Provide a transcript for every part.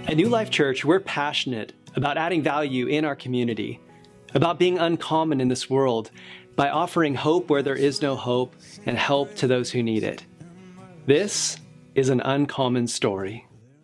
At New Life Church, we're passionate about adding value in our community, about being uncommon in this world by offering hope where there is no hope and help to those who need it. This is an uncommon story.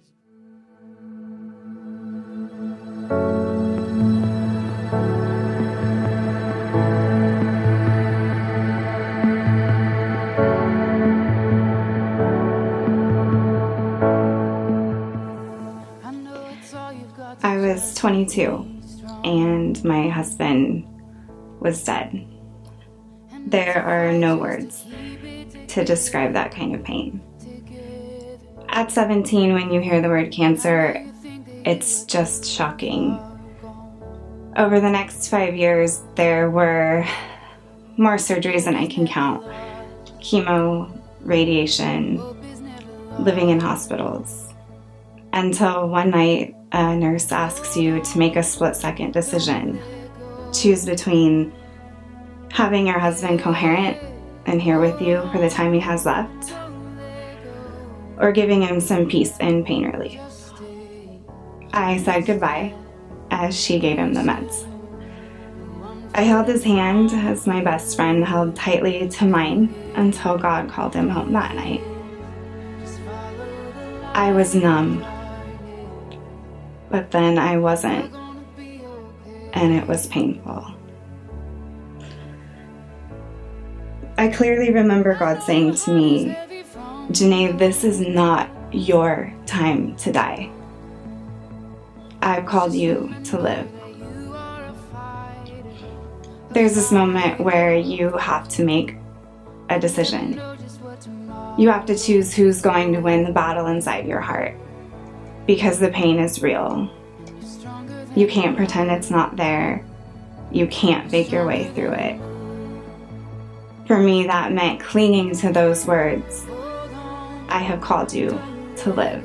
I was 22 and my husband was dead. There are no words to describe that kind of pain. At 17, when you hear the word cancer, it's just shocking. Over the next 5 years, there were more surgeries than I can count. Chemo, radiation, living in hospitals. Until one night, a nurse asks you to make a split-second decision. Choose between having your husband coherent and here with you for the time he has left, or giving him some peace and pain relief. I said goodbye as she gave him the meds. I held his hand as my best friend held tightly to mine until God called him home that night. I was numb, but then I wasn't, and it was painful. I clearly remember God saying to me, "Janae, this is not your time to die. I've called you to live." There's this moment where you have to make a decision. You have to choose who's going to win the battle inside your heart, because the pain is real. You can't pretend it's not there. You can't fake your way through it. For me, that meant clinging to those words, "I have called you to live."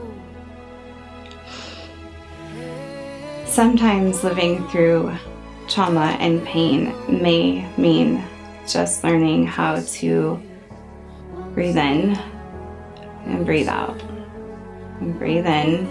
Sometimes living through trauma and pain may mean just learning how to breathe in and breathe out. And breathe in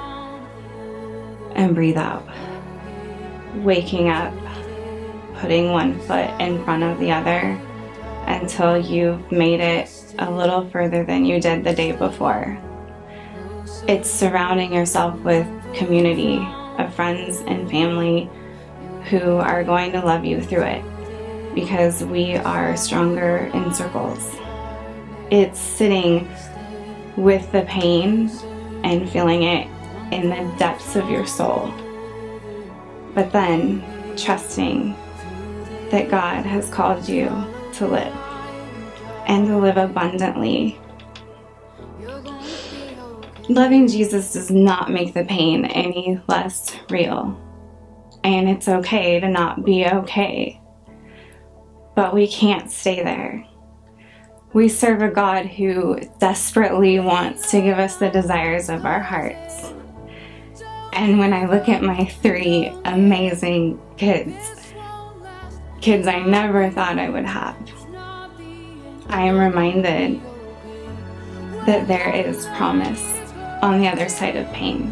and breathe out. Waking up, putting one foot in front of the other until you've made it a little further than you did the day before. It's surrounding yourself with community of friends and family who are going to love you through it, because we are stronger in circles. It's sitting with the pain and feeling it in the depths of your soul, but then trusting that God has called you to live, and to live abundantly. Loving Jesus does not make the pain any less real, and it's okay to not be okay, but we can't stay there. We serve a God who desperately wants to give us the desires of our hearts. And when I look at my 3 amazing kids I never thought I would have, I am reminded that there is promise on the other side of pain.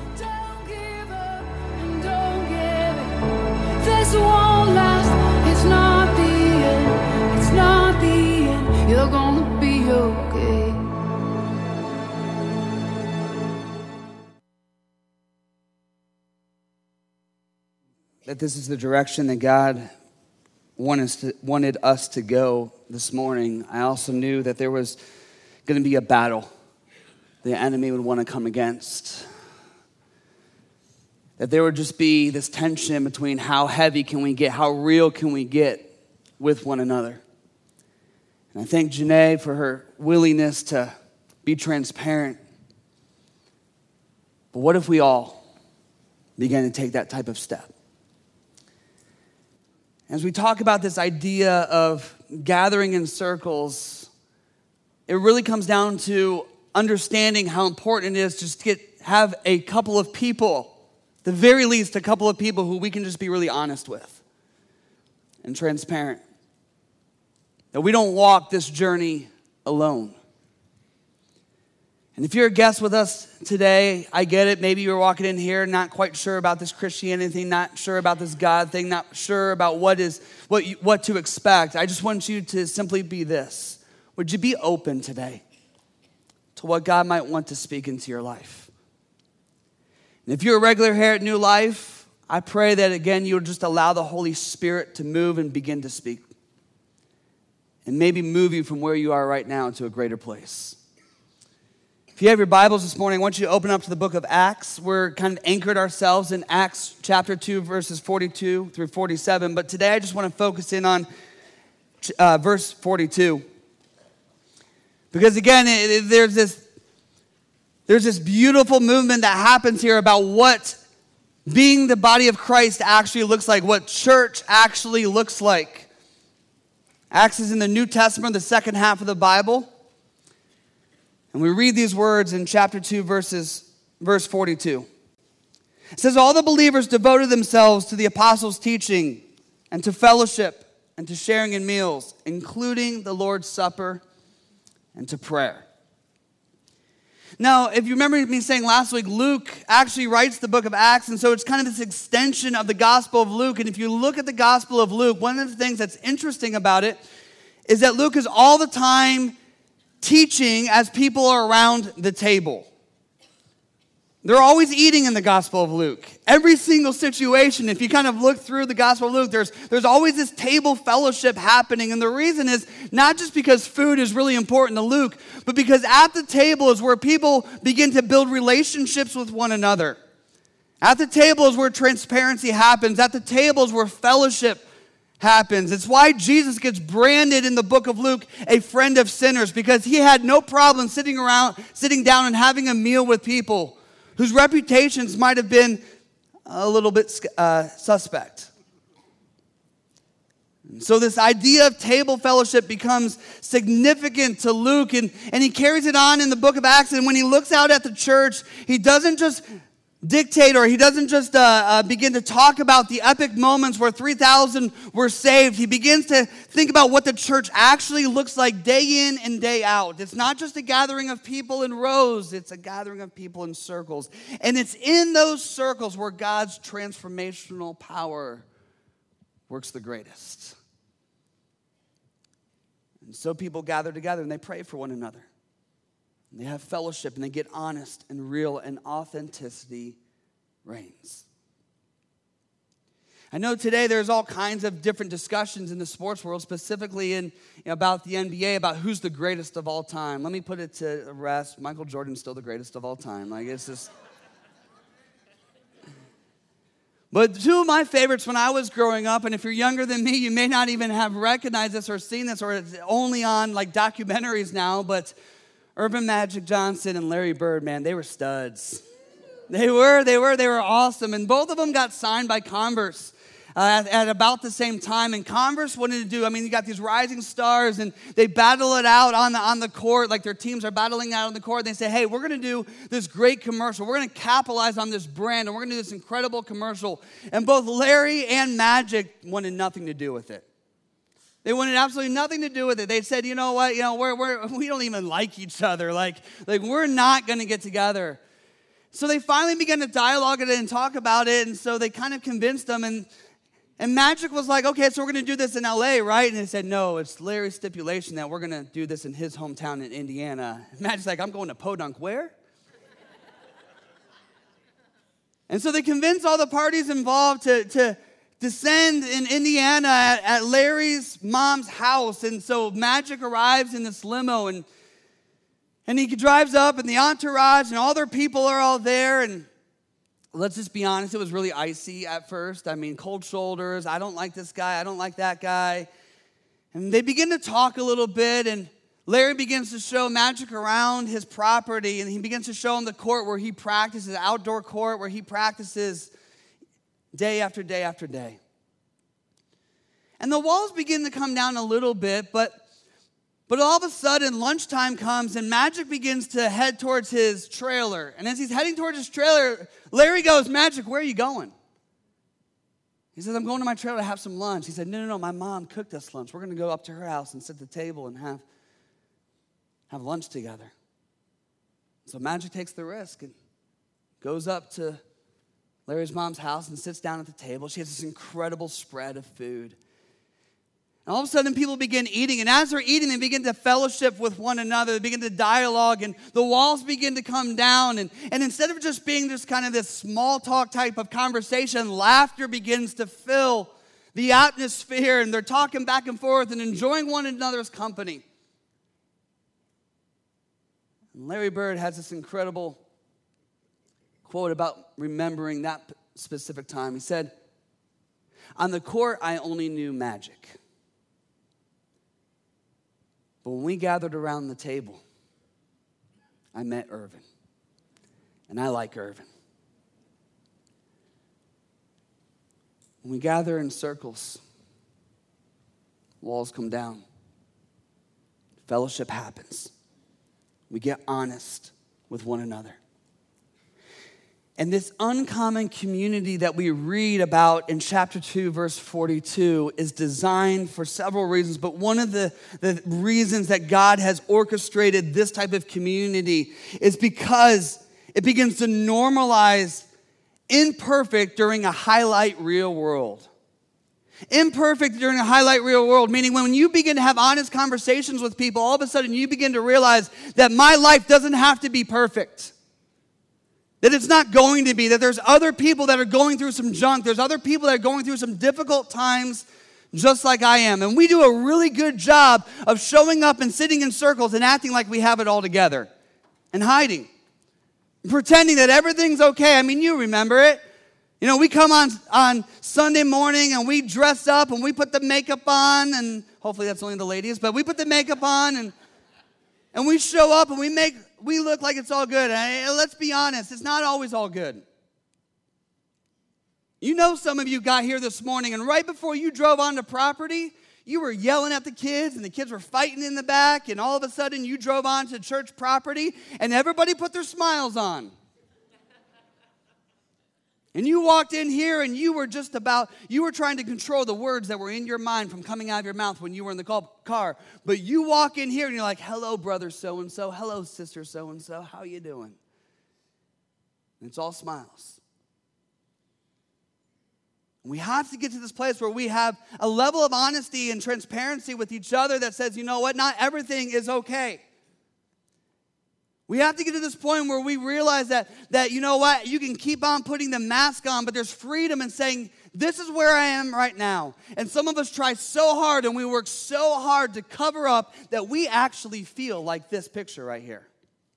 This won't last. It's not the end. It's not the end. You're gonna be okay. That this is the direction that God wanted us to go this morning. I also knew that there was going to be a battle the enemy would want to come against. That there would just be this tension between how heavy can we get, how real can we get with one another. And I thank Janae for her willingness to be transparent. But what if we all began to take that type of step? As we talk about this idea of gathering in circles, it really comes down to understanding how important it is just to have a couple of people, the very least a couple of people who we can just be really honest with and transparent. That we don't walk this journey alone. And if you're a guest with us today, I get it. Maybe you're walking in here not quite sure about this Christianity thing, not sure about this God thing, not sure about what to expect. I just want you to simply be this. Would you be open today to what God might want to speak into your life? And if you're a regular here at New Life, I pray that, again, you'll just allow the Holy Spirit to move and begin to speak. And maybe move you from where you are right now to a greater place. If you have your Bibles this morning, I want you to open up to the book of Acts. We're kind of anchored ourselves in Acts chapter 2, verses 42 through 47. But today I just want to focus in on verse 42. Because again, there's this beautiful movement that happens here about what being the body of Christ actually looks like, what church actually looks like. Acts is in the New Testament, the second half of the Bible. And we read these words in chapter 2, verse 42. It says, all the believers devoted themselves to the apostles' teaching and to fellowship and to sharing in meals, including the Lord's Supper and to prayer. Now, if you remember me saying last week, Luke actually writes the book of Acts, and so it's kind of this extension of the Gospel of Luke. And if you look at the Gospel of Luke, one of the things that's interesting about it is that Luke is all the time teaching as people are around the table. They're always eating in the Gospel of Luke. Every single situation, if you kind of look through the Gospel of Luke, there's always this table fellowship happening. And the reason is not just because food is really important to Luke, but because at the table is where people begin to build relationships with one another. At the table is where transparency happens. At the table is where fellowship happens. It's why Jesus gets branded in the book of Luke a friend of sinners, because he had no problem sitting down and having a meal with people whose reputations might have been a little bit suspect. So this idea of table fellowship becomes significant to Luke, and he carries it on in the book of Acts. And when he looks out at the church, he doesn't just dictate, or he doesn't just begin to talk about the epic moments where 3,000 were saved. He begins to think about what the church actually looks like day in and day out. It's not just a gathering of people in rows, it's a gathering of people in circles. And it's in those circles where God's transformational power works the greatest. And so people gather together and they pray for one another. And they have fellowship and they get honest and real, and authenticity reigns. I know today there's all kinds of different discussions in the sports world, specifically about the NBA, about who's the greatest of all time. Let me put it to rest. Michael Jordan's still the greatest of all time. Like, it's just... But two of my favorites when I was growing up, and if you're younger than me, you may not even have recognized this or seen this, or it's only on like documentaries now, but Urban Magic Johnson and Larry Bird, man, they were studs. They were awesome. And both of them got signed by Converse at about the same time. And Converse wanted to do, you got these rising stars, and they battle it out on the court, like their teams are battling out on the court. And they say, hey, we're going to do this great commercial. We're going to capitalize on this brand, and we're going to do this incredible commercial. And both Larry and Magic wanted nothing to do with it. They wanted absolutely nothing to do with it. They said, you know what, we don't even like each other. Like we're not going to get together. So they finally began to dialogue it and talk about it. And so they kind of convinced them. And Magic was like, okay, so we're going to do this in LA, right? And they said, no, it's Larry's stipulation that we're going to do this in his hometown in Indiana. And Magic's like, I'm going to Podunk. Where? And so they convinced all the parties involved to descend in Indiana at Larry's mom's house. And so Magic arrives in this limo, and he drives up, and the entourage and all their people are all there. And let's just be honest, it was really icy at first. Cold shoulders. I don't like this guy. I don't like that guy. And they begin to talk a little bit, and Larry begins to show Magic around his property, and he begins to show him the court where he practices, the outdoor court where he practices day after day after day. And the walls begin to come down a little bit, but all of a sudden, lunchtime comes, and Magic begins to head towards his trailer. And as he's heading towards his trailer, Larry goes, Magic, where are you going? He says, I'm going to my trailer to have some lunch. He said, no, my mom cooked us lunch. We're going to go up to her house and sit at the table and have lunch together. So Magic takes the risk and goes up to Larry's mom's house and sits down at the table. She has this incredible spread of food. And all of a sudden, people begin eating. And as they're eating, they begin to fellowship with one another. They begin to dialogue. And the walls begin to come down. And instead of just being just kind of this small talk type of conversation, laughter begins to fill the atmosphere. And they're talking back and forth and enjoying one another's company. And Larry Bird has this incredible quote about remembering that specific time. He said, "On the court, I only knew Magic. But when we gathered around the table, I met Irvin. And I like Irvin. When we gather in circles, walls come down. Fellowship happens. We get honest with one another. And this uncommon community that we read about in chapter 2, verse 42 is designed for several reasons. But one of the reasons that God has orchestrated this type of community is because it begins to normalize imperfect during a highlight real world. Imperfect during a highlight real world, meaning when you begin to have honest conversations with people, all of a sudden you begin to realize that my life doesn't have to be perfect. That it's not going to be, that there's other people that are going through some junk. There's other people that are going through some difficult times just like I am. And we do a really good job of showing up and sitting in circles and acting like we have it all together and hiding, pretending that everything's okay. I mean, you remember it. You know, we come on Sunday morning and we dress up and we put the makeup on, and hopefully that's only the ladies, but we put the makeup on and we show up and we look like it's all good. And let's be honest, it's not always all good. You know, some of you got here this morning, and right before you drove onto property, you were yelling at the kids, and the kids were fighting in the back, and all of a sudden you drove onto church property, and everybody put their smiles on. And you walked in here and you were trying to control the words that were in your mind from coming out of your mouth when you were in the car. But you walk in here and you're like, hello, brother so-and-so. Hello, sister so-and-so. How you doing? And it's all smiles. We have to get to this place where we have a level of honesty and transparency with each other that says, you know what, not everything is okay. We have to get to this point where we realize that you know what, you can keep on putting the mask on, but there's freedom in saying, this is where I am right now. And some of us try so hard and we work so hard to cover up that we actually feel like this picture right here.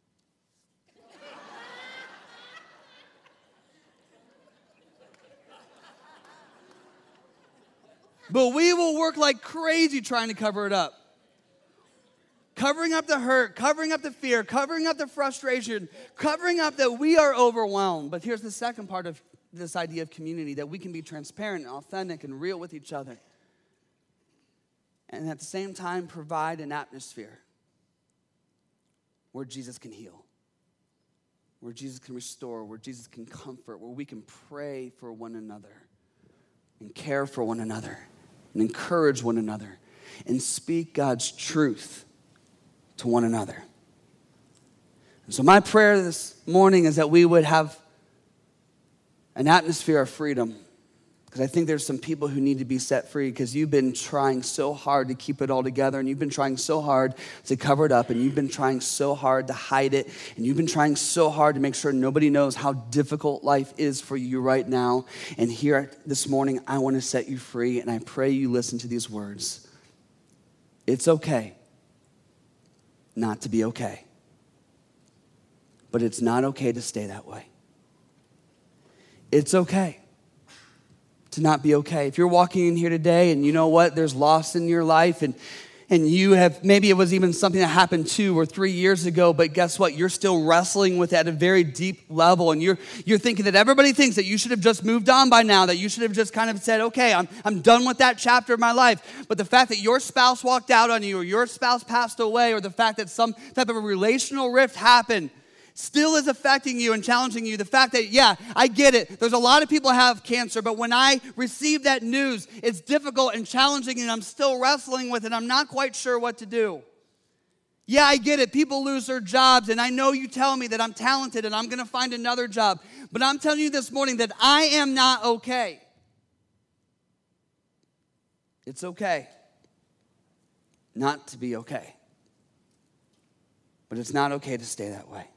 But we will work like crazy trying to cover it up. Covering up the hurt, covering up the fear, covering up the frustration, covering up that we are overwhelmed. But here's the second part of this idea of community, that we can be transparent and authentic and real with each other. And at the same time provide an atmosphere where Jesus can heal, where Jesus can restore, where Jesus can comfort, where we can pray for one another and care for one another and encourage one another and speak God's truth to one another. And so my prayer this morning is that we would have an atmosphere of freedom, because I think there's some people who need to be set free, because you've been trying so hard to keep it all together, and you've been trying so hard to cover it up, and you've been trying so hard to hide it, and you've been trying so hard to make sure nobody knows how difficult life is for you right now. And here this morning, I want to set you free, and I pray you listen to these words. It's okay not to be okay. But it's not okay to stay that way. It's okay to not be okay. If you're walking in here today and you know what, there's loss in your life, and you have, maybe it was even something that happened 2 or 3 years ago, but guess what? You're still wrestling with it at a very deep level, and you're thinking that everybody thinks that you should have just moved on by now, that you should have just kind of said, okay, I'm done with that chapter of my life. But the fact that your spouse walked out on you, or your spouse passed away, or the fact that some type of a relational rift happened still is affecting you and challenging you. The fact that, yeah, I get it. There's a lot of people have cancer, but when I receive that news, it's difficult and challenging, and I'm still wrestling with it. I'm not quite sure what to do. Yeah, I get it. People lose their jobs, and I know you tell me that I'm talented and I'm going to find another job. But I'm telling you this morning that I am not okay. It's okay not to be okay. But it's not okay to stay that way.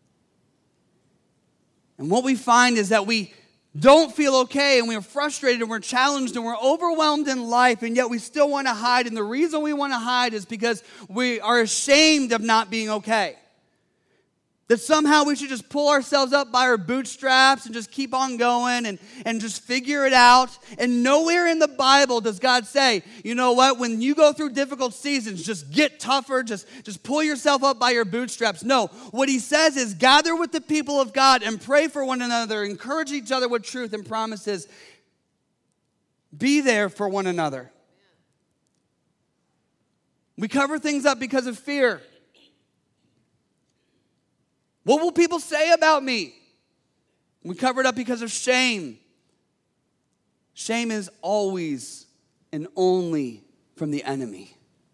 And what we find is that we don't feel okay, and we're frustrated, and we're challenged, and we're overwhelmed in life, and yet we still want to hide. And the reason we want to hide is because we are ashamed of not being okay. That somehow we should just pull ourselves up by our bootstraps and just keep on going and just figure it out. And nowhere in the Bible does God say, you know what, when you go through difficult seasons, just get tougher, just pull yourself up by your bootstraps. No, what he says is gather with the people of God and pray for one another, encourage each other with truth and promises. Be there for one another. We cover things up because of fear. What will people say about me? We cover it up because of shame. Shame is always and only from the enemy.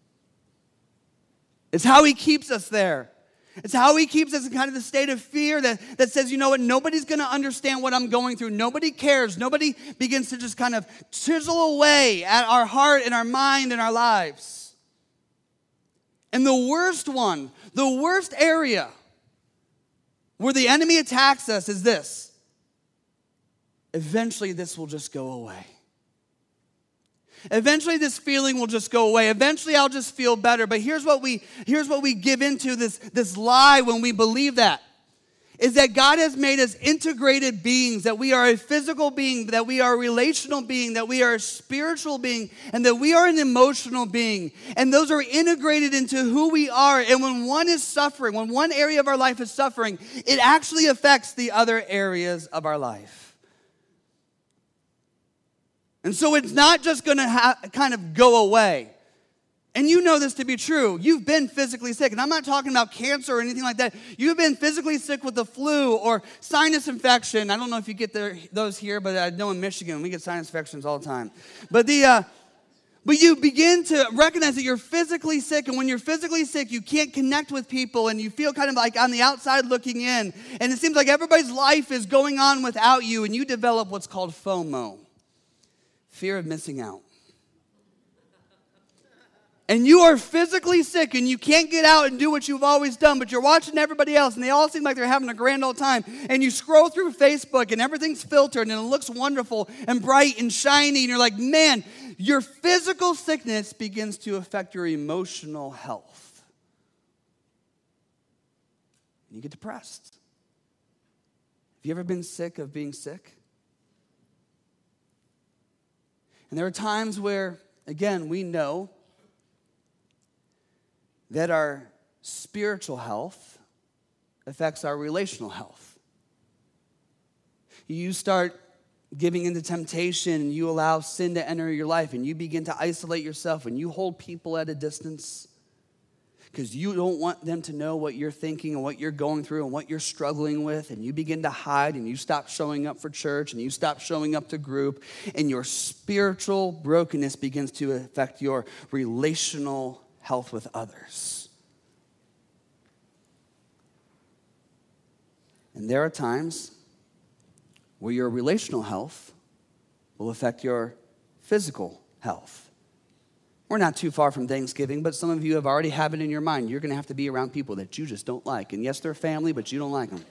It's how he keeps us there. It's how he keeps us in kind of the state of fear that says, you know what, nobody's going to understand what I'm going through. Nobody cares. Nobody begins to just kind of chisel away at our heart and our mind and our lives. And the worst one, the worst area where the enemy attacks us is this. Eventually this will just go away. Eventually this feeling will just go away. Eventually I'll just feel better. But here's what we give into this lie when we believe that. Is that God has made us integrated beings, that we are a physical being, that we are a relational being, that we are a spiritual being, and that we are an emotional being. And those are integrated into who we are. And when one is suffering, when one area of our life is suffering, it actually affects the other areas of our life. And so it's not just going to kind of go away. And you know this to be true. You've been physically sick. And I'm not talking about cancer or anything like that. You've been physically sick with the flu or sinus infection. I don't know if you get those here, but I know in Michigan we get sinus infections all the time. But you begin to recognize that you're physically sick. And when you're physically sick, you can't connect with people. And you feel kind of like on the outside looking in. And it seems like everybody's life is going on without you. And you develop what's called FOMO, fear of missing out. And you are physically sick and you can't get out and do what you've always done, but you're watching everybody else and they all seem like they're having a grand old time. And you scroll through Facebook and everything's filtered and it looks wonderful and bright and shiny. And you're like, man, your physical sickness begins to affect your emotional health. And you get depressed. Have you ever been sick of being sick? And there are times where, again, we know that our spiritual health affects our relational health. You start giving into temptation and you allow sin to enter your life and you begin to isolate yourself and you hold people at a distance because you don't want them to know what you're thinking and what you're going through and what you're struggling with, and you begin to hide and you stop showing up for church and you stop showing up to group, and your spiritual brokenness begins to affect your relational health with others. And there are times where your relational health will affect your physical health. We're not too far from Thanksgiving, but some of you have already have it in your mind. You're going to have to be around people that you just don't like. And yes, they're family, but you don't like them.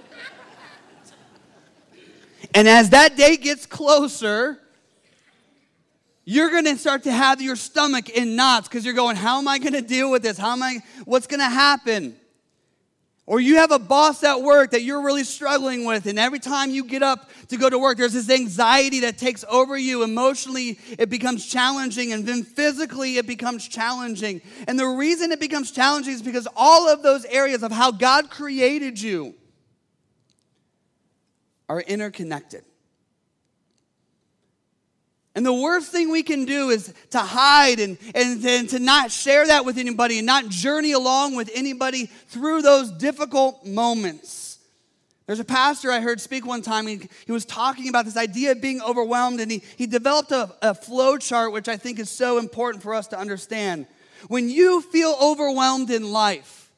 And as that day gets closer, you're going to start to have your stomach in knots because you're going, how am I going to deal with this? What's going to happen? Or you have a boss at work that you're really struggling with, and every time you get up to go to work, there's this anxiety that takes over you. Emotionally, it becomes challenging, and then physically, it becomes challenging. And the reason it becomes challenging is because all of those areas of how God created you are interconnected. And the worst thing we can do is to hide and to not share that with anybody and not journey along with anybody through those difficult moments. There's a pastor I heard speak one time. He was talking about this idea of being overwhelmed, and he developed a flow chart, which I think is so important for us to understand. When you feel overwhelmed in life,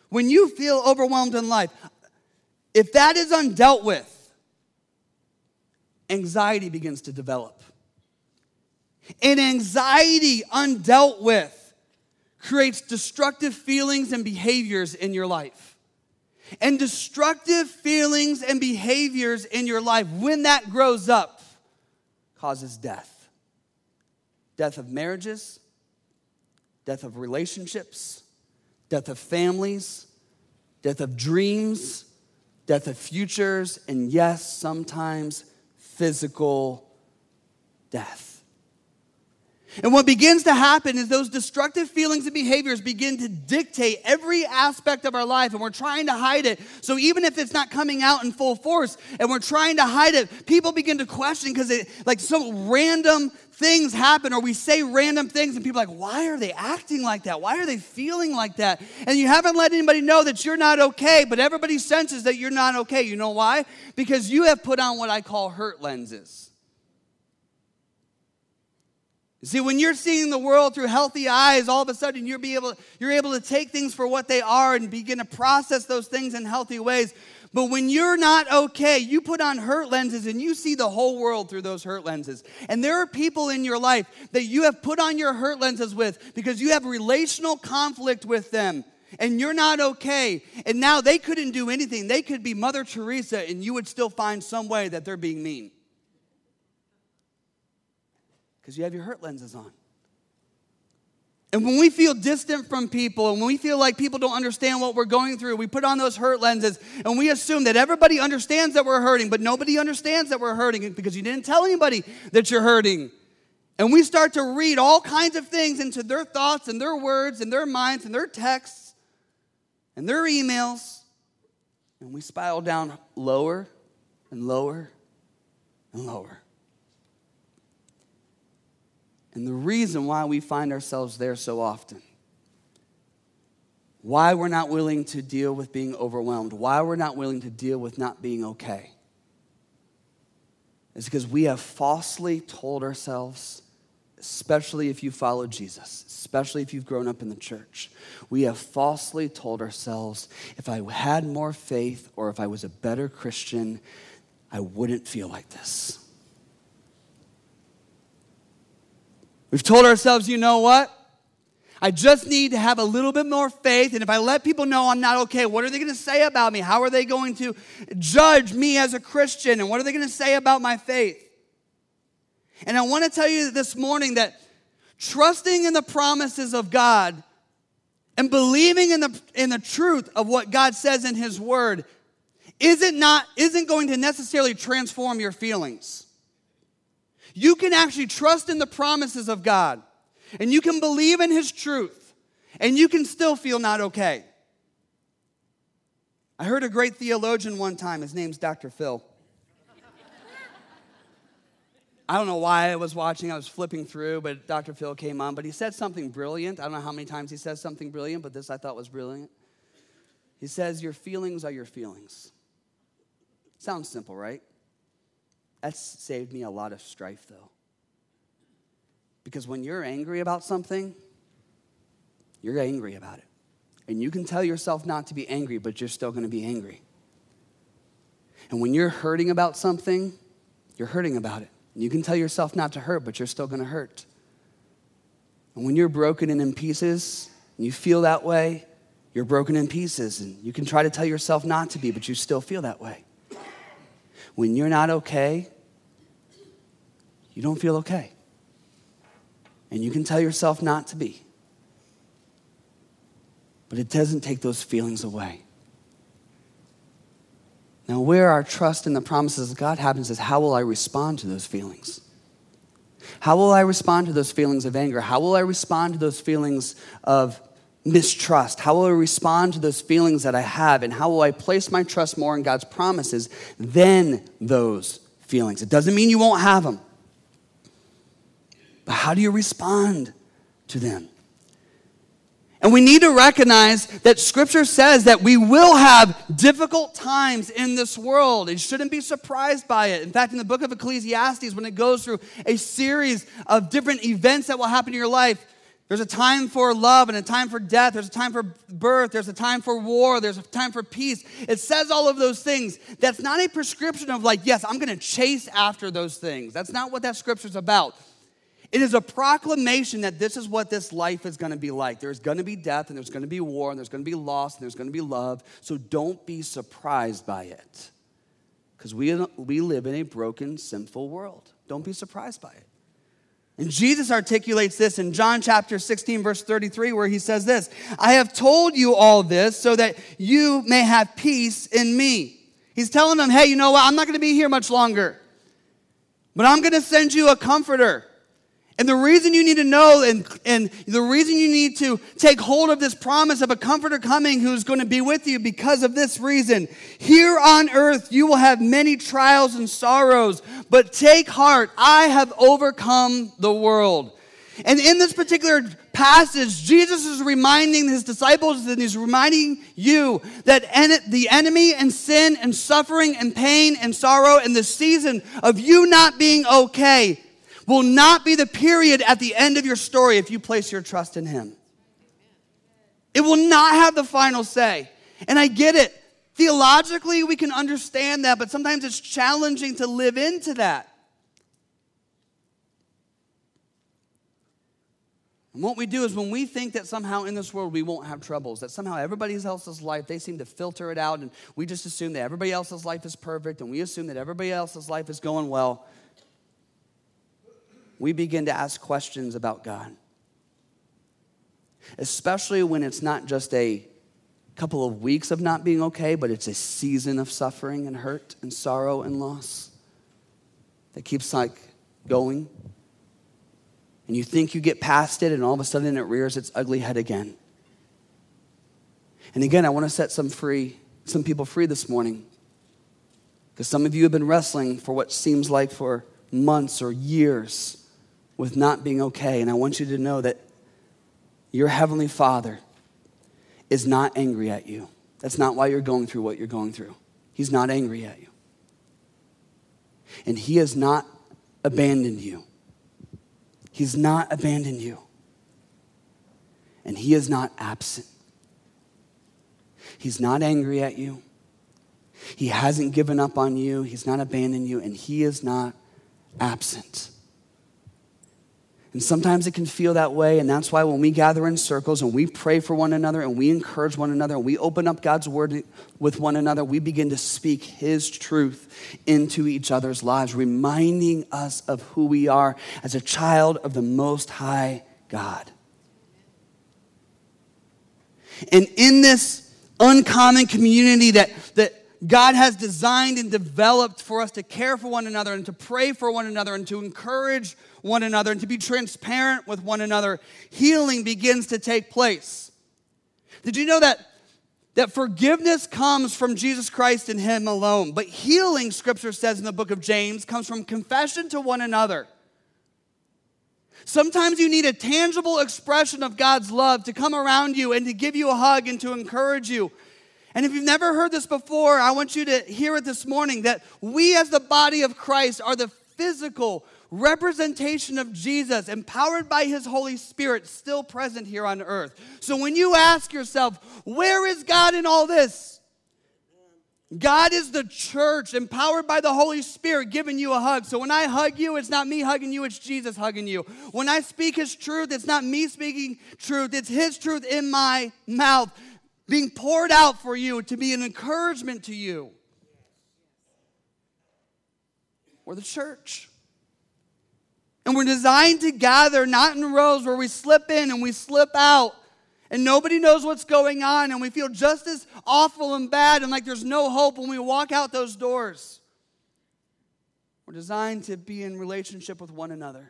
if that is undealt with, anxiety begins to develop. And anxiety undealt with creates destructive feelings and behaviors in your life. And destructive feelings and behaviors in your life, when that grows up, causes death. Death of marriages, death of relationships, death of families, death of dreams, death of futures, and yes, sometimes physical death. And what begins to happen is those destructive feelings and behaviors begin to dictate every aspect of our life, and we're trying to hide it. So even if it's not coming out in full force and we're trying to hide it, people begin to question because some random things happen, or we say random things and people are like, why are they acting like that? Why are they feeling like that? And you haven't let anybody know that you're not okay, but everybody senses that you're not okay. You know why? Because you have put on what I call hurt lenses. See, when you're seeing the world through healthy eyes, all of a sudden you're able to take things for what they are and begin to process those things in healthy ways. But when you're not okay, you put on hurt lenses and you see the whole world through those hurt lenses. And there are people in your life that you have put on your hurt lenses with because you have relational conflict with them. And you're not okay. And now they couldn't do anything. They could be Mother Teresa and you would still find some way that they're being mean. Because you have your hurt lenses on. And when we feel distant from people and when we feel like people don't understand what we're going through, we put on those hurt lenses and we assume that everybody understands that we're hurting, but nobody understands that we're hurting because you didn't tell anybody that you're hurting. And we start to read all kinds of things into their thoughts and their words and their minds and their texts and their emails. And we spiral down lower and lower and lower. And the reason why we find ourselves there so often, why we're not willing to deal with being overwhelmed, why we're not willing to deal with not being okay, is because we have falsely told ourselves, especially if you follow Jesus, especially if you've grown up in the church, we have falsely told ourselves, if I had more faith or if I was a better Christian, I wouldn't feel like this. We've told ourselves, you know what? I just need to have a little bit more faith, and if I let people know I'm not okay, what are they going to say about me? How are they going to judge me as a Christian? And what are they going to say about my faith? And I want to tell you this morning that trusting in the promises of God and believing in the truth of what God says in His Word isn't going to necessarily transform your feelings. You can actually trust in the promises of God, and you can believe in His truth, and you can still feel not okay. I heard a great theologian one time. His name's Dr. Phil. I don't know why I was watching. I was flipping through, but Dr. Phil came on. But he said something brilliant. I don't know how many times he says something brilliant, but this I thought was brilliant. He says, your feelings are your feelings. Sounds simple, right? That's saved me a lot of strife, though. Because when you're angry about something, you're angry about it. And you can tell yourself not to be angry, but you're still going to be angry. And when you're hurting about something, you're hurting about it. And you can tell yourself not to hurt, but you're still going to hurt. And when you're broken and in pieces, and you feel that way, you're broken in pieces. And you can try to tell yourself not to be, but you still feel that way. When you're not okay, you don't feel okay. And you can tell yourself not to be. But it doesn't take those feelings away. Now, where our trust in the promises of God happens is, how will I respond to those feelings? How will I respond to those feelings of anger? How will I respond to those feelings of mistrust? How will I respond to those feelings that I have? And how will I place my trust more in God's promises than those feelings? It doesn't mean you won't have them. But how do you respond to them? And we need to recognize that Scripture says that we will have difficult times in this world. You shouldn't be surprised by it. In fact, in the book of Ecclesiastes, when it goes through a series of different events that will happen in your life, There's a time for love and a time for death. There's a time for birth. There's a time for war. There's a time for peace. It says all of those things. That's not a prescription of like, yes, I'm going to chase after those things. That's not what that scripture's about. It is a proclamation that this is what this life is going to be like. There's going to be death, and there's going to be war, and there's going to be loss, and there's going to be love. So don't be surprised by it. Because we live in a broken, sinful world. Don't be surprised by it. And Jesus articulates this in John chapter 16, verse 33, where he says this, I have told you all this so that you may have peace in me. He's telling them, hey, you know what? I'm not going to be here much longer. But I'm going to send you a comforter. And the reason you need to know and the reason you need to take hold of this promise of a comforter coming who's going to be with you because of this reason. Here on earth you will have many trials and sorrows, but take heart, I have overcome the world. And in this particular passage, Jesus is reminding his disciples and he's reminding you that the enemy and sin and suffering and pain and sorrow and the season of you not being okay will not be the period at the end of your story if you place your trust in him. It will not have the final say. And I get it. Theologically, we can understand that, but sometimes it's challenging to live into that. And what we do is when we think that somehow in this world we won't have troubles, that somehow everybody else's life, they seem to filter it out, and we just assume that everybody else's life is perfect, and we assume that everybody else's life is going well, we begin to ask questions about God. Especially when it's not just a couple of weeks of not being okay, but it's a season of suffering and hurt and sorrow and loss that keeps going. And you think you get past it, and all of a sudden it rears its ugly head again. And again, I want to set some people free this morning. Because some of you have been wrestling for what seems like for months or years with not being okay. And I want you to know that your Heavenly Father is not angry at you. That's not why you're going through what you're going through. He's not angry at you. And He has not abandoned you. He's not abandoned you. And He is not absent. He's not angry at you. He hasn't given up on you. He's not abandoned you. And He is not absent. And sometimes it can feel that way, and that's why when we gather in circles and we pray for one another and we encourage one another and we open up God's word with one another, we begin to speak His truth into each other's lives, reminding us of who we are as a child of the Most High God. And in this uncommon community that God has designed and developed for us to care for one another and to pray for one another and to encourage one another and to be transparent with one another, healing begins to take place. Did you know that forgiveness comes from Jesus Christ and Him alone? But healing, Scripture says in the book of James, comes from confession to one another. Sometimes you need a tangible expression of God's love to come around you and to give you a hug and to encourage you. And if you've never heard this before, I want you to hear it this morning, that we as the body of Christ are the physical representation of Jesus, empowered by His Holy Spirit, still present here on earth. So when you ask yourself, where is God in all this? God is the church, empowered by the Holy Spirit, giving you a hug. So when I hug you, it's not me hugging you, it's Jesus hugging you. When I speak His truth, it's not me speaking truth, it's His truth in my mouth, being poured out for you to be an encouragement to you. We're the church. And we're designed to gather, not in rows where we slip in and we slip out, and nobody knows what's going on, and we feel just as awful and bad and like there's no hope when we walk out those doors. We're designed to be in relationship with one another,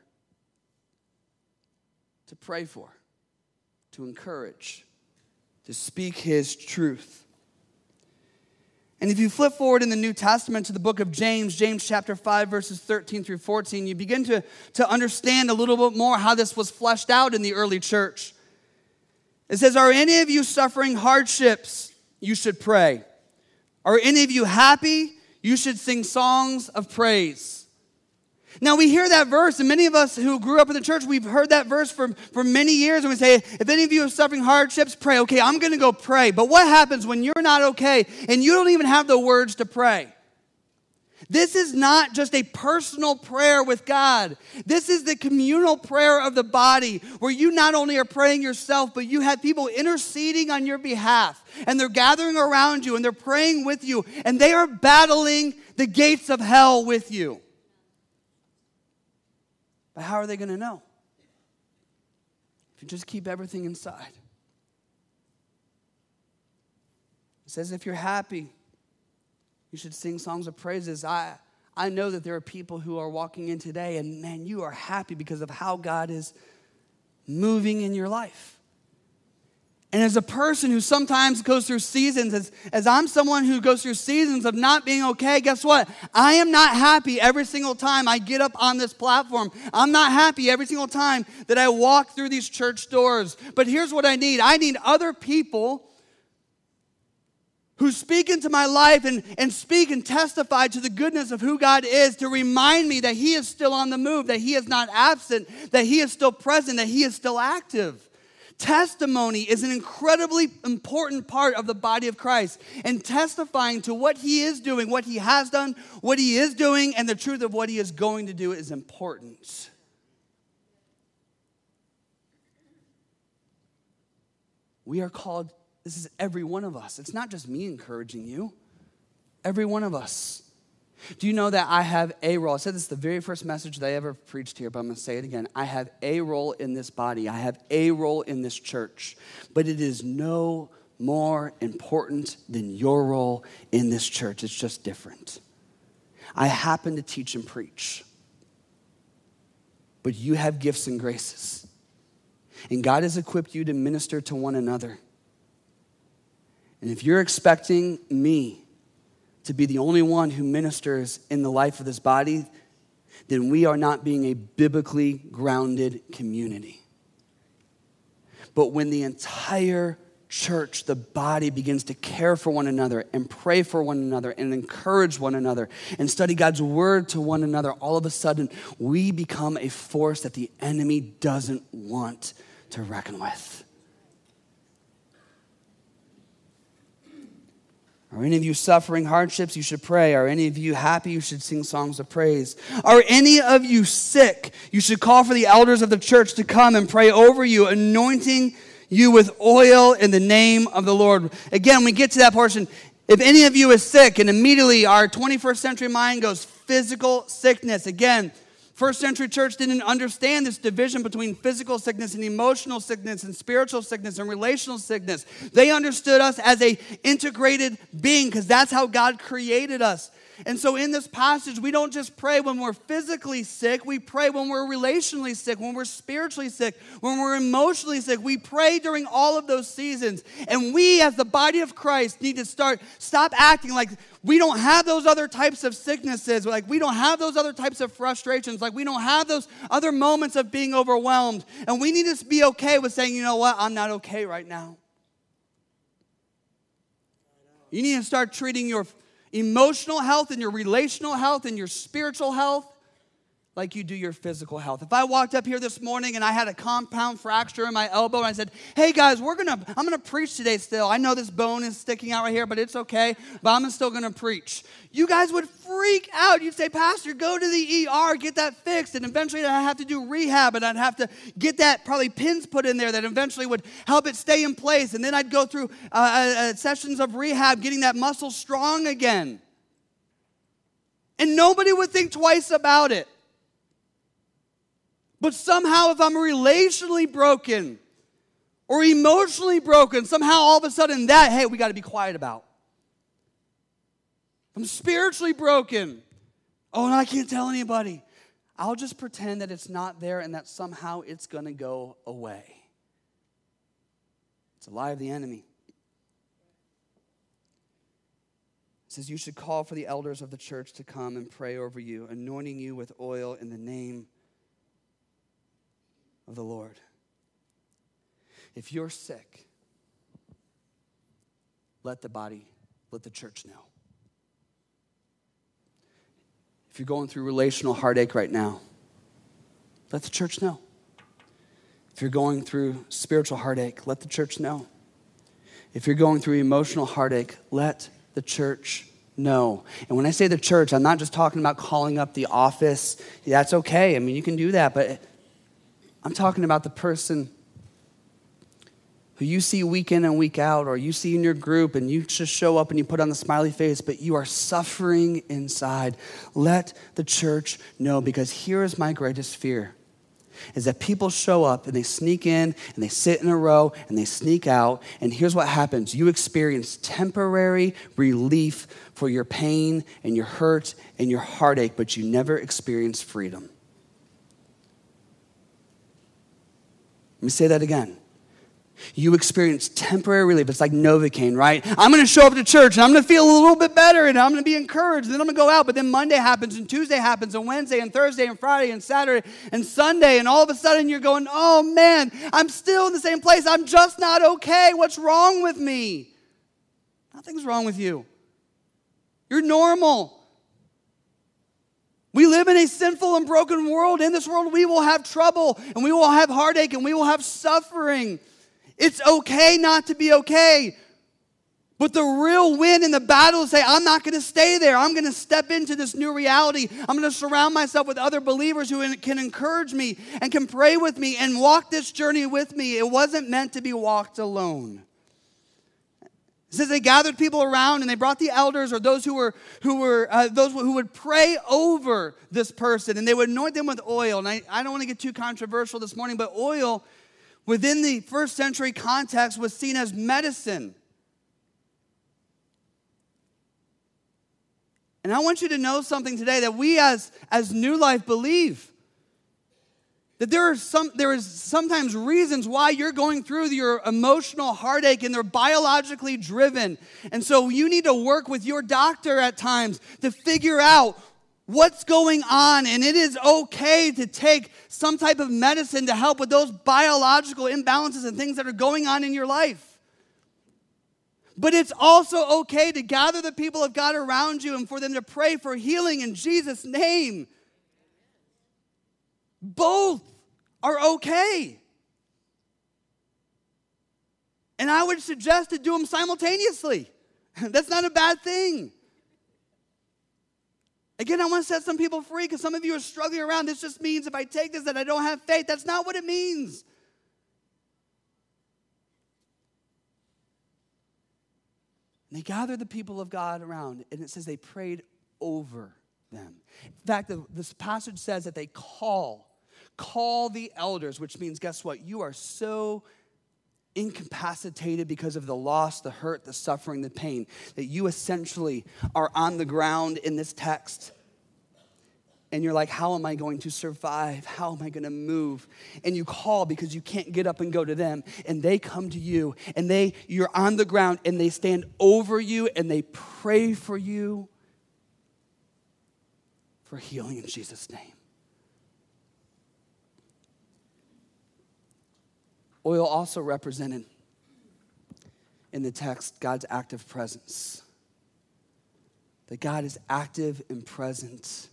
to pray for, to encourage, to speak His truth. And if you flip forward in the New Testament to the book of James, James chapter 5, verses 13 through 14, you begin to understand a little bit more how this was fleshed out in the early church. It says, are any of you suffering hardships? You should pray. Are any of you happy? You should sing songs of praise. Now, we hear that verse, and many of us who grew up in the church, we've heard that verse for many years, and we say, if any of you are suffering hardships, pray. Okay, I'm going to go pray. But what happens when you're not okay and you don't even have the words to pray? This is not just a personal prayer with God. This is the communal prayer of the body, where you not only are praying yourself, but you have people interceding on your behalf, and they're gathering around you, and they're praying with you, and they are battling the gates of hell with you. But how are they going to know? If you just keep everything inside. It says if you're happy, you should sing songs of praises. I know that there are people who are walking in today, and man, you are happy because of how God is moving in your life. And as a person who sometimes goes through seasons, as I'm someone who goes through seasons of not being okay, guess what? I am not happy every single time I get up on this platform. I'm not happy every single time that I walk through these church doors. But here's what I need. I need other people who speak into my life and speak and testify to the goodness of who God is, to remind me that He is still on the move, that He is not absent, that He is still present, that He is still active. Testimony is an incredibly important part of the body of Christ, and testifying to what He is doing, what He has done, what He is doing, and the truth of what He is going to do is important. We are called, this is every one of us. It's not just me encouraging you. Every one of us. Do you know that I have a role? I said this is the very first message that I ever preached here, but I'm going to say it again. I have a role in this body. I have a role in this church. But it is no more important than your role in this church. It's just different. I happen to teach and preach. But you have gifts and graces. And God has equipped you to minister to one another. And if you're expecting me to be the only one who ministers in the life of this body, then we are not being a biblically grounded community. But when the entire church, the body, begins to care for one another and pray for one another and encourage one another and study God's word to one another, all of a sudden we become a force that the enemy doesn't want to reckon with. Are any of you suffering hardships? You should pray. Are any of you happy? You should sing songs of praise. Are any of you sick? You should call for the elders of the church to come and pray over you, anointing you with oil in the name of the Lord. Again, we get to that portion. If any of you is sick, and immediately our 21st century mind goes physical sickness. Again, first century church didn't understand this division between physical sickness and emotional sickness and spiritual sickness and relational sickness. They understood us as an integrated being because that's how God created us. And so in this passage, we don't just pray when we're physically sick. We pray when we're relationally sick, when we're spiritually sick, when we're emotionally sick. We pray during all of those seasons. And we, as the body of Christ, need to stop acting like we don't have those other types of sicknesses, like we don't have those other types of frustrations, like we don't have those other moments of being overwhelmed. And we need to be okay with saying, you know what, I'm not okay right now. You need to start treating your emotional health and your relational health and your spiritual health like you do your physical health. If I walked up here this morning and I had a compound fracture in my elbow and I said, hey guys, I'm gonna preach today still. I know this bone is sticking out right here, but it's okay, but I'm still gonna preach. You guys would freak out. You'd say, Pastor, go to the ER, get that fixed, and eventually I'd have to do rehab, and I'd have to get that probably pins put in there that eventually would help it stay in place, and then I'd go through sessions of rehab, getting that muscle strong again. And nobody would think twice about it. But somehow if I'm relationally broken or emotionally broken, somehow all of a sudden hey, we got to be quiet about. I'm spiritually broken. Oh, and I can't tell anybody. I'll just pretend that it's not there and that somehow it's going to go away. It's a lie of the enemy. It says you should call for the elders of the church to come and pray over you, anointing you with oil in the name of the Lord. If you're sick, let the church know. If you're going through relational heartache right now, let the church know. If you're going through spiritual heartache, let the church know. If you're going through emotional heartache, let the church know. And when I say the church, I'm not just talking about calling up the office. That's okay. I mean, you can do that. But I'm talking about the person who you see week in and week out, or you see in your group and you just show up and you put on the smiley face, but you are suffering inside. Let the church know, because here is my greatest fear, is that people show up and they sneak in and they sit in a row and they sneak out, and here's what happens. You experience temporary relief for your pain and your hurt and your heartache, but you never experience freedom. Let me say that again. You experience temporary relief. It's like Novocaine, right? I'm going to show up to church and I'm going to feel a little bit better and I'm going to be encouraged. And then I'm going to go out. But then Monday happens and Tuesday happens and Wednesday and Thursday and Friday and Saturday and Sunday. And all of a sudden you're going, oh man, I'm still in the same place. I'm just not okay. What's wrong with me? Nothing's wrong with you. You're normal. We live in a sinful and broken world. In this world we will have trouble and we will have heartache and we will have suffering. It's okay not to be okay. But the real win in the battle is say, I'm not going to stay there. I'm going to step into this new reality. I'm going to surround myself with other believers who can encourage me and can pray with me and walk this journey with me. It wasn't meant to be walked alone. It says they gathered people around and they brought the elders, or those who would pray over this person, and they would anoint them with oil. And I don't want to get too controversial this morning, but oil within the first century context was seen as medicine. And I want you to know something today, that we as New Life believe that there is sometimes reasons why you're going through your emotional heartache, and they're biologically driven. And so you need to work with your doctor at times to figure out what's going on. And it is okay to take some type of medicine to help with those biological imbalances and things that are going on in your life. But it's also okay to gather the people of God around you and for them to pray for healing in Jesus' name. Both are okay. And I would suggest to do them simultaneously. That's not a bad thing. Again, I want to set some people free, because some of you are struggling around. This just means if I take this that I don't have faith. That's not what it means. And they gathered the people of God around, and it says they prayed over them. In fact, this passage says that they call the elders, which means, guess what? You are so incapacitated because of the loss, the hurt, the suffering, the pain, that you essentially are on the ground in this text. And you're like, how am I going to survive? How am I going to move? And you call because you can't get up and go to them. And they come to you, and you're on the ground, and they stand over you, and they pray for you for healing in Jesus' name. Oil also represented in the text God's active presence. That God is active and present.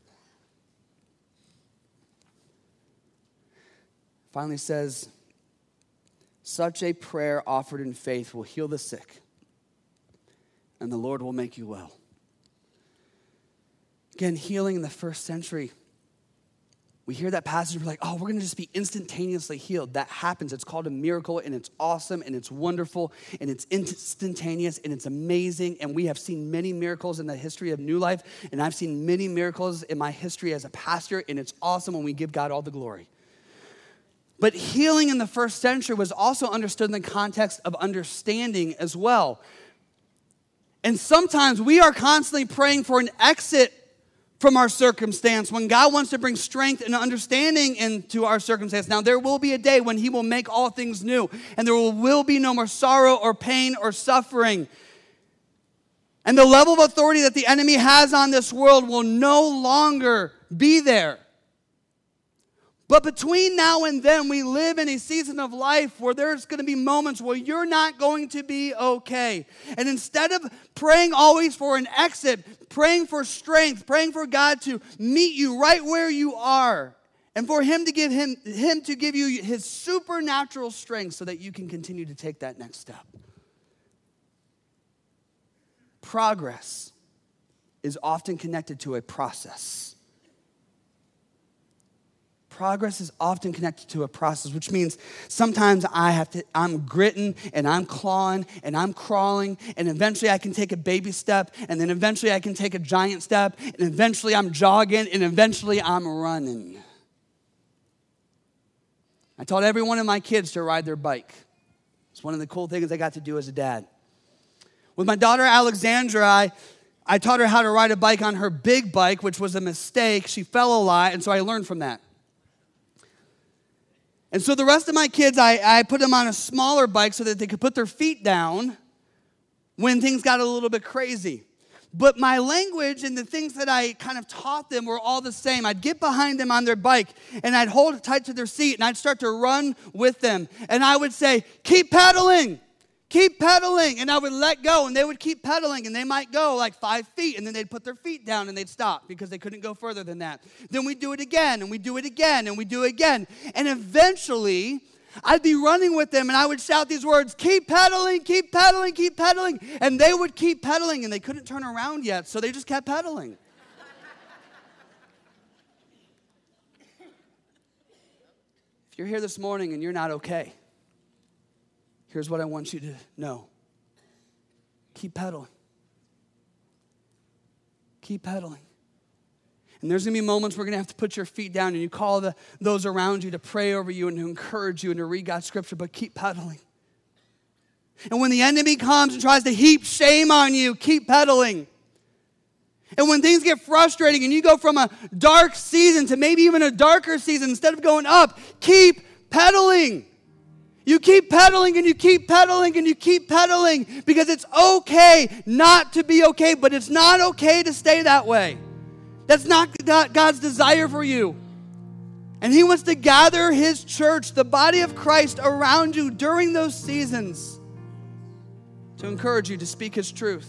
Finally says, such a prayer offered in faith will heal the sick, and the Lord will make you well. Again, healing in the first century. We hear that passage, we're like, oh, we're going to just be instantaneously healed. That happens. It's called a miracle, and it's awesome, and it's wonderful, and it's instantaneous, and it's amazing. And we have seen many miracles in the history of New Life, and I've seen many miracles in my history as a pastor, and it's awesome when we give God all the glory. But healing in the first century was also understood in the context of understanding as well. And sometimes we are constantly praying for an exit from our circumstance when God wants to bring strength and understanding into our circumstance. Now, there will be a day when He will make all things new, and there will be no more sorrow or pain or suffering. And the level of authority that the enemy has on this world will no longer be there. But between now and then, we live in a season of life where there's going to be moments where you're not going to be okay. And instead of praying always for an exit, praying for strength, praying for God to meet you right where you are, and for him to give you his supernatural strength so that you can continue to take that next step. Progress is often connected to a process. Progress is often connected to a process, which means sometimes I'm gritting and I'm clawing and I'm crawling, and eventually I can take a baby step, and then eventually I can take a giant step, and eventually I'm jogging, and eventually I'm running. I taught every one of my kids to ride their bike. It's one of the cool things I got to do as a dad. With my daughter Alexandra, I taught her how to ride a bike on her big bike, which was a mistake. She fell a lot, and so I learned from that. And so the rest of my kids, I put them on a smaller bike so that they could put their feet down when things got a little bit crazy. But my language and the things that I kind of taught them were all the same. I'd get behind them on their bike, and I'd hold tight to their seat, and I'd start to run with them. And I would say, keep pedaling. Keep pedaling. And I would let go, and they would keep pedaling, and they might go like 5 feet, and then they'd put their feet down, and they'd stop because they couldn't go further than that. Then we'd do it again, and we'd do it again, and we'd do it again. And eventually, I'd be running with them, and I would shout these words, keep pedaling, keep pedaling, keep pedaling. And they would keep pedaling, and they couldn't turn around yet, so they just kept pedaling. If you're here this morning and you're not okay, here's what I want you to know. Keep pedaling. Keep pedaling. And there's going to be moments where you're going to have to put your feet down and you call those around you to pray over you and to encourage you and to read God's scripture, but keep pedaling. And when the enemy comes and tries to heap shame on you, keep pedaling. And when things get frustrating and you go from a dark season to maybe even a darker season, instead of going up, keep pedaling. You keep pedaling and you keep pedaling and you keep pedaling because it's okay not to be okay, but it's not okay to stay that way. That's not God's desire for you. And he wants to gather his church, the body of Christ, around you during those seasons to encourage you to speak his truth.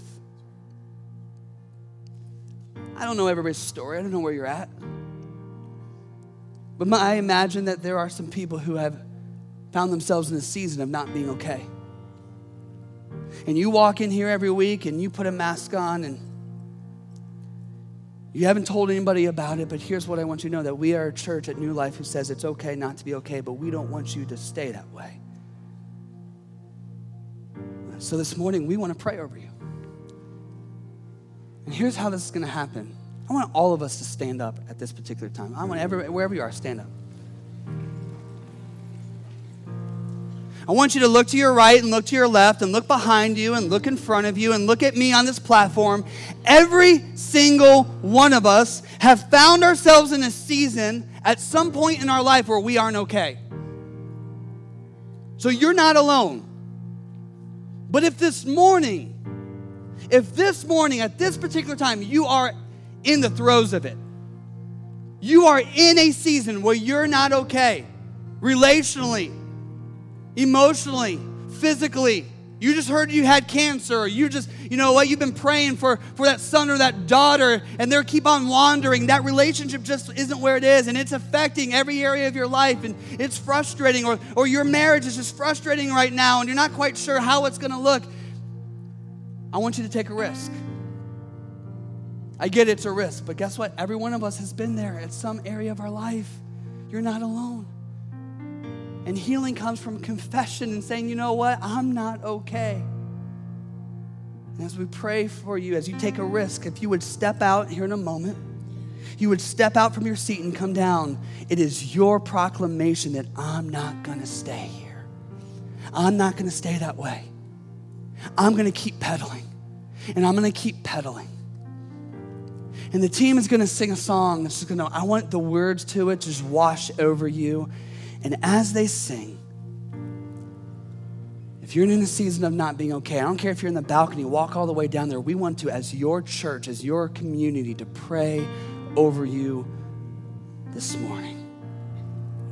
I don't know everybody's story. I don't know where you're at. But I imagine that there are some people who have found themselves in a season of not being okay. And you walk in here every week and you put a mask on and you haven't told anybody about it, but here's what I want you to know, that we are a church at New Life who says it's okay not to be okay, but we don't want you to stay that way. So this morning, we want to pray over you. And here's how this is going to happen. I want all of us to stand up at this particular time. I want wherever you are, stand up. I want you to look to your right and look to your left and look behind you and look in front of you and look at me on this platform. Every single one of us have found ourselves in a season at some point in our life where we aren't okay. So you're not alone. But if this morning at this particular time, you are in the throes of it, you are in a season where you're not okay, relationally, emotionally, physically. You just heard you had cancer, or you've been praying for that son or that daughter, and they keep on wandering. That relationship just isn't where it is, and it's affecting every area of your life, and it's frustrating, or your marriage is just frustrating right now, and you're not quite sure how it's going to look. I want you to take a risk. I get it's a risk, but guess what? Every one of us has been there at some area of our life. You're not alone. And healing comes from confession and saying, you know what? I'm not okay. And as we pray for you, as you take a risk, if you would step out here in a moment, you would step out from your seat and come down. It is your proclamation that I'm not going to stay here. I'm not going to stay that way. I'm going to keep pedaling. And I'm going to keep pedaling. And the team is going to sing a song that's just going to, I want the words to it to just wash over you. And as they sing, if you're in a season of not being okay, I don't care if you're in the balcony, walk all the way down there. We want to, as your church, as your community, to pray over you this morning.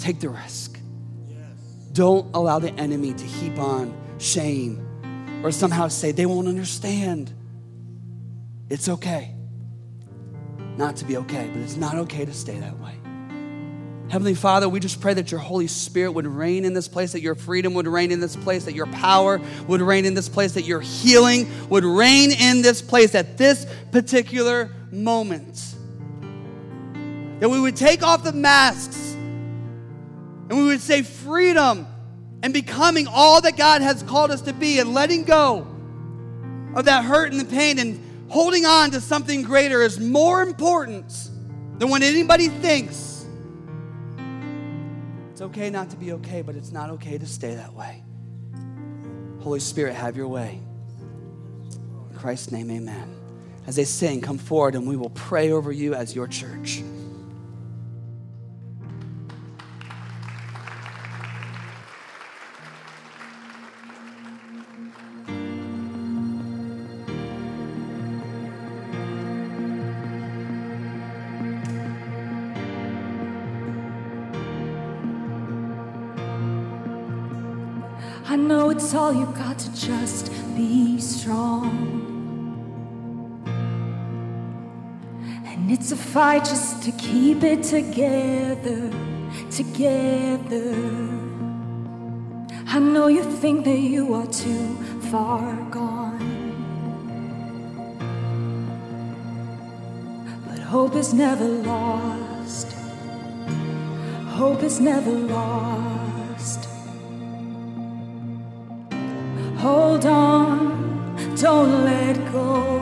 Take the risk. Don't allow the enemy to heap on shame or somehow say they won't understand. It's okay not to be okay, but it's not okay to stay that way. Heavenly Father, we just pray that your Holy Spirit would reign in this place, that your freedom would reign in this place, that your power would reign in this place, that your healing would reign in this place at this particular moment. That we would take off the masks and we would say freedom and becoming all that God has called us to be and letting go of that hurt and the pain and holding on to something greater is more important than what anybody thinks. It's okay not to be okay, but it's not okay to stay that way. Holy Spirit, have your way. In Christ's name, amen. As they sing, come forward and we will pray over you as your church. I know it's all you got to just be strong. And it's a fight just to keep it together. I know you think that you are too far gone, but hope is never lost. Hope is never lost. Hold on, don't let go.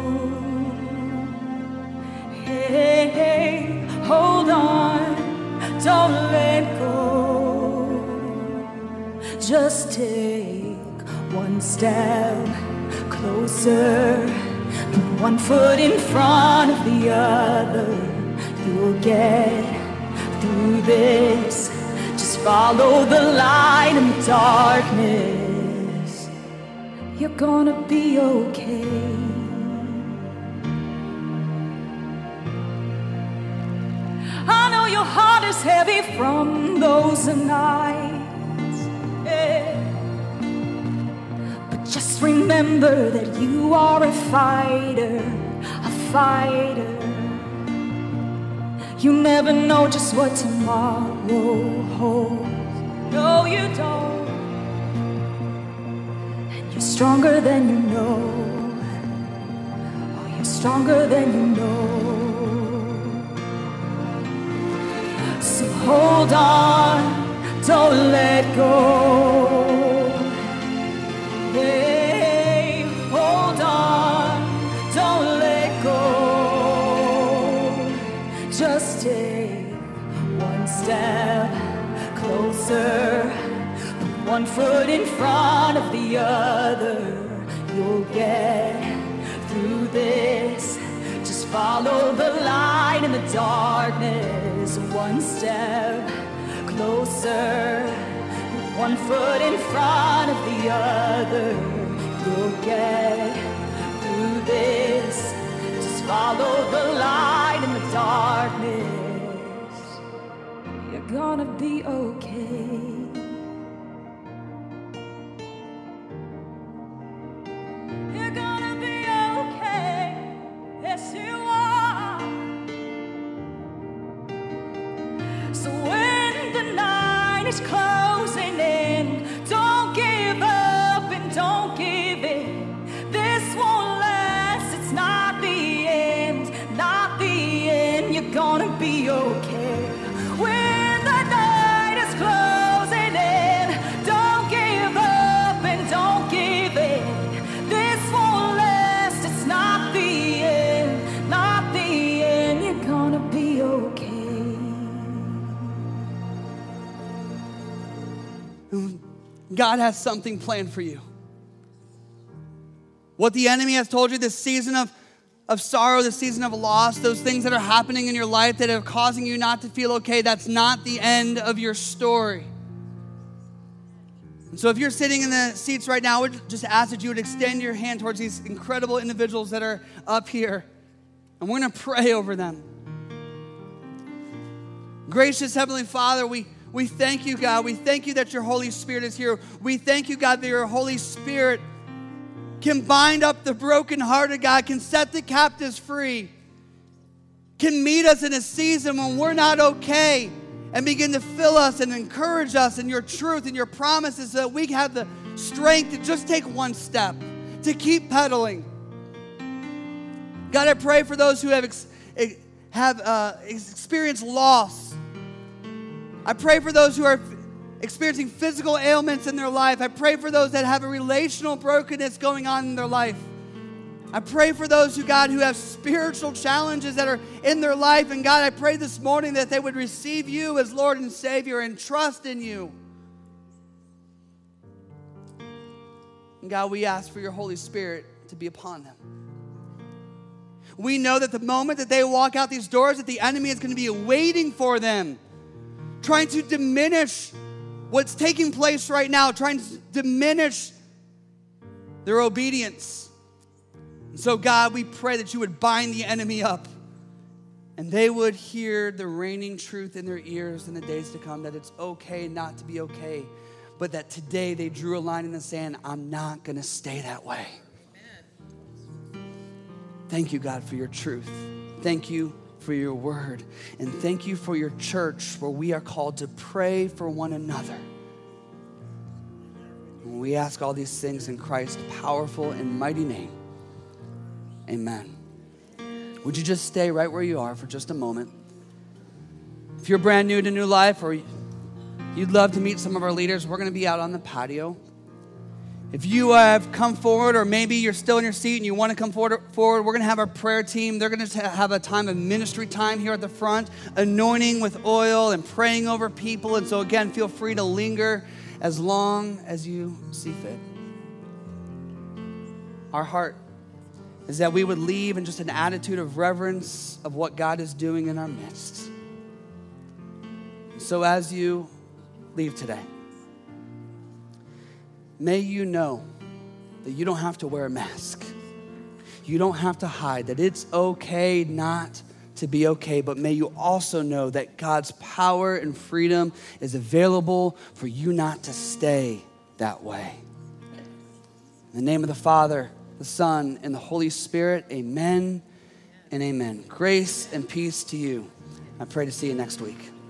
Hey, hold on, don't let go. Just take one step closer, put one foot in front of the other. You'll get through this. Just follow the light in the darkness. You're gonna be okay. I know your heart is heavy from those nights, yeah. But just remember that you are a fighter. You never know just what tomorrow holds. No, you don't. Stronger than you know. Oh, you're stronger than you know. So hold on, don't let go. Hey, hold on, don't let go. Just take one step closer. One foot in front of the other. You'll get through this. Just follow the light in the darkness. One step closer. One foot in front of the other. You'll get through this. Just follow the light in the darkness. You're gonna be okay. Yes, you are. So when the night is closing in, don't give up and don't give in. This won't last, it's not the end, not the end. You're gonna be okay. When the night is closing in, don't give up and don't give in. This won't last, it's not the end, not the end. You're gonna be okay. God has something planned for you. What the enemy has told you, this season of sorrow, this season of loss, those things that are happening in your life that are causing you not to feel okay, that's not the end of your story. And so if you're sitting in the seats right now, I would just ask that you would extend your hand towards these incredible individuals that are up here. And we're going to pray over them. Gracious Heavenly Father, we We thank you, God. We thank you that your Holy Spirit is here. We thank you, God, that your Holy Spirit can bind up the brokenhearted, God, can set the captives free, can meet us in a season when we're not okay, and begin to fill us and encourage us in your truth and your promises so that we have the strength to just take one step, to keep pedaling. God, I pray for those who have experienced loss. I pray for those who are experiencing physical ailments in their life. I pray for those that have a relational brokenness going on in their life. I pray for those who, God, who have spiritual challenges that are in their life. And God, I pray this morning that they would receive you as Lord and Savior and trust in you. And God, we ask for your Holy Spirit to be upon them. We know that the moment that they walk out these doors, that the enemy is going to be waiting for them, trying to diminish what's taking place right now, trying to diminish their obedience. And so, God, we pray that you would bind the enemy up and they would hear the reigning truth in their ears in the days to come, that it's okay not to be okay, but that today they drew a line in the sand. I'm not going to stay that way. Thank you, God, for your truth. Thank you for your word. And thank you for your church where we are called to pray for one another. And we ask all these things in Christ's powerful and mighty name. Amen. Would you just stay right where you are for just a moment? If you're brand new to New Life or you'd love to meet some of our leaders, we're going to be out on the patio. If you have come forward, or maybe you're still in your seat and you want to come forward, we're going to have our prayer team. They're going to have a time of ministry time here at the front, anointing with oil and praying over people. And so again, feel free to linger as long as you see fit. Our heart is that we would leave in just an attitude of reverence of what God is doing in our midst. So as you leave today, may you know that you don't have to wear a mask. You don't have to hide, that it's okay not to be okay, but may you also know that God's power and freedom is available for you not to stay that way. In the name of the Father, the Son, and the Holy Spirit, amen and amen. Grace and peace to you. I pray to see you next week.